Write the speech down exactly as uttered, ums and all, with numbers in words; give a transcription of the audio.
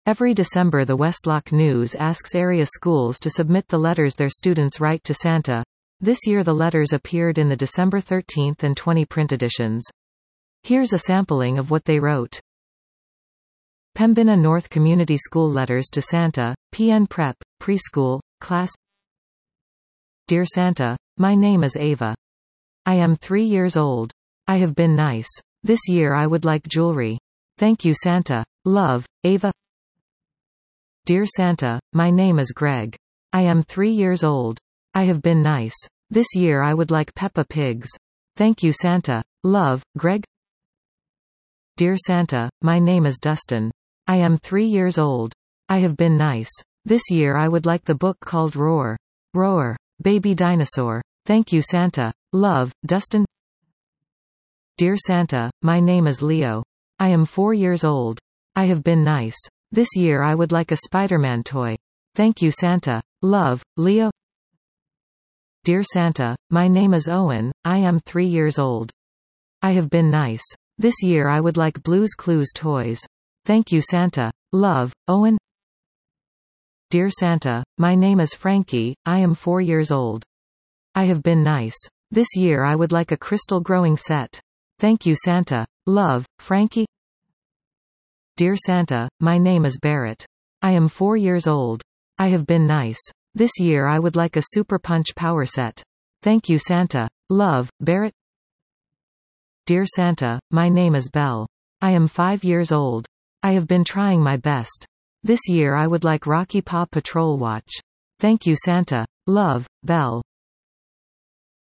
Every December the Westlock News asks area schools to submit the letters their students write to Santa. This year the letters appeared in the December thirteenth and twentieth print editions. Here's a sampling of what they wrote. Pembina North Community School Letters to Santa, P N Prep, Preschool, Class. Dear Santa, my name is Ava. I am three years old. I have been nice. This year I would like jewelry. Thank you Santa. Love, Ava. Dear Santa, my name is Greg. I am three years old. I have been nice. This year I would like Peppa Pigs. Thank you Santa. Love, Greg. Dear Santa, my name is Dustin. I am three years old. I have been nice. This year I would like the book called Roar. Roar, Baby Dinosaur. Thank you Santa. Love, Dustin. Dear Santa, my name is Leo. I am four years old. I have been nice. This year I would like a Spider-Man toy. Thank you Santa. Love, Leo. Dear Santa, my name is Owen. I am three years old. I have been nice. This year I would like Blue's Clues toys. Thank you Santa. Love, Owen. Dear Santa, my name is Frankie. I am four years old. I have been nice. This year I would like a crystal growing set. Thank you Santa. Love, Frankie. Dear Santa, my name is Barrett. I am four years old. I have been nice. This year I would like a Super Punch power set. Thank you Santa. Love, Barrett. Dear Santa, my name is Belle. I am five years old. I have been trying my best. This year I would like Rocky Paw Patrol watch. Thank you Santa. Love, Belle.